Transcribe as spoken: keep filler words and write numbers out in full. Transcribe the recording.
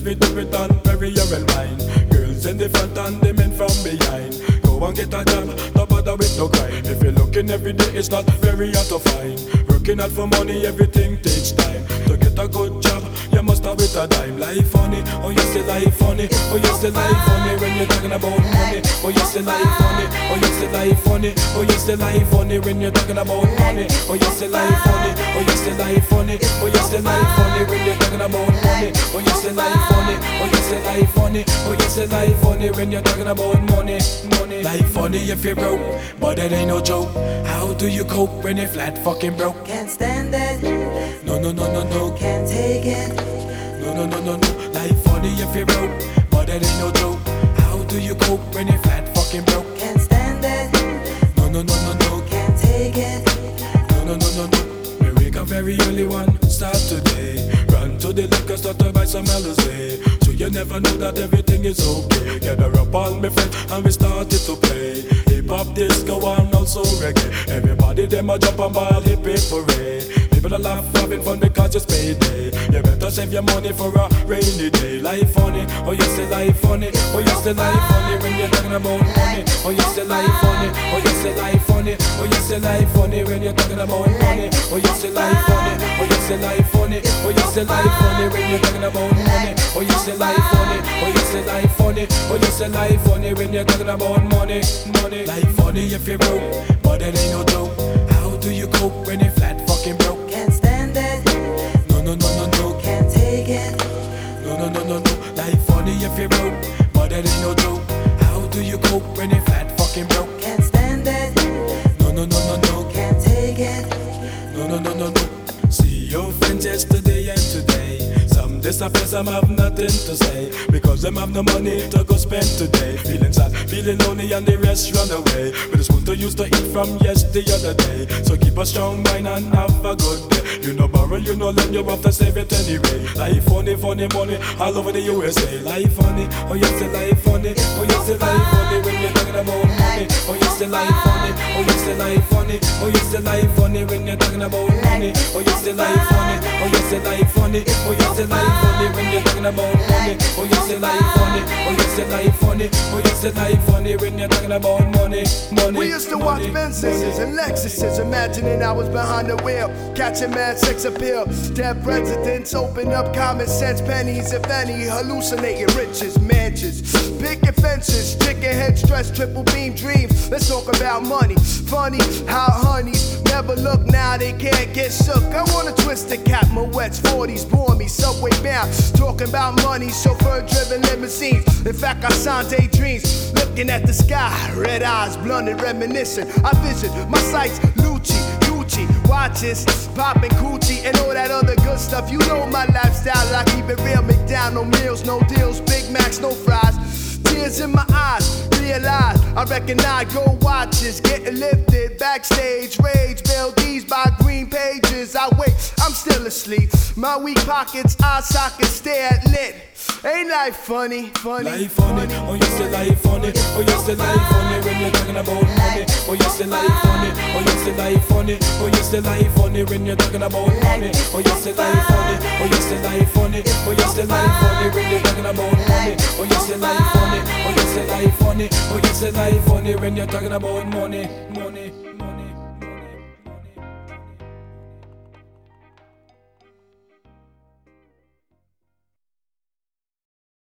fi do it and bury your well mind. Girls in the front and the men from behind. Go and get a job, no bother with no grind. If you're looking every day, it's not very hard to find. Working out for money, everything takes time. To get a good job, you must start with a dime. Life funny, oh you say life funny. Oh you say life funny when you're talking about money. Oh you say life funny. Oh you say life funny. Oh you say life funny when you're talking about money. Oh you say life funny. Oh you say life funny. Oh you say life funny when you're talking about money. Oh you say life funny. Oh you say life funny. Oh you say life funny when you're talking about money. Money. Life funny if you're broke, but it ain't no joke. How do you cope when you're flat fucking broke? Can't stand it. No no no no no. Can't take it. No no no no no. Life funny if you're broke, but it ain't no joke. How do you cope when you're flat fucking broke? Can't stand it. No no no no no. Can't take it. No no no no no. Me wake up very early one start today. Run to the liquor store to buy some Alizé. So you never know that everything is okay. Gather up all my friends and we started to play hip hop, disco and also reggae. Everybody them a jump and ball hip hip hooray. People are laugh having fun because it's payday. You better save your money for a rainy day. Life funny, oh you say life funny. Oh you say life funny when you're talking about money. Oh you say life funny. Oh you say life funny. Oh you say life funny when you're talking about money. Oh you say life funny. Oh you say life funny. Oh you say life funny when you're talking about money. Oh you say life funny. Oh you say life funny. Oh you say life funny when you're talking about money. Money. Life funny if you're broke, but it ain't no joke. How do you cope when you're flat fucking broke? Can't stand it. No no no no no. Can't take it. No no no no no. Life funny if you're broke, but it ain't no joke. How do you cope when you're flat fucking broke? Can't stand it. No no no no no. Can't take it. No no no no no. See your friends yesterday and today. Some disappear, some have nothing to say because them have no money to go spend today. Feeling sad, feeling lonely, and the rest run away. With a spoon to use to eat from yes the other day. So keep a strong mind and have a good day. You know borrow, you know lend, you have to save it anyway. Life funny, funny money all over the U S A. Life funny, oh you say life funny. Oh you say life funny when you're talking about money. Oh you say life funny. Oh you say life funny. Oh you say life funny when you're talking about money. Oh you say life funny. Oh you say life funny. Oh you say life funny when you're talking about money. Oh you say life funny. Oh you say life funny. Oh you say life funny when you're talking about money. Money. We used to watch Benzes and Lexuses, imagining I was behind the wheel, catching mad sex appeal. Dead presidents open up common sense, pennies if any, hallucinating riches, mansions, picket fences, chicken head stress, triple beam dreams. Let's talk about money. Funny how honeys never look now, they can't get shook. I wanna twist the cap, my wets, forties, bore me, subway bound. Talking about money, chauffeur driven limousines. In fact, I signed daydreams, looking at the sky, red eyes, blunt and reminiscent. I vision my sights, Lucci, Gucci, watches, popping coochie, and all that other good stuff. You know my lifestyle, I keep it real. McDonald's meals, no deals, Big Macs, no fries. Tears in my eyes, realize I recognize gold watches getting lifted backstage. Rage, Bill D's by green pages. I wait, I'm still asleep. My weak pockets, eye sockets stare at lit. Ain't life funny, funny, life funny. Oh you say life funny. Oh you say life funny when you're talking about money. Oh you say life funny. Oh you say life funny. Oh you say life funny when you're talking about money. Oh you say life funny. Oh you say life funny. Oh you say life funny when you're talking about money. Oh you say life funny. Oh you say life funny. Oh you say life funny when you're talking about money. Money.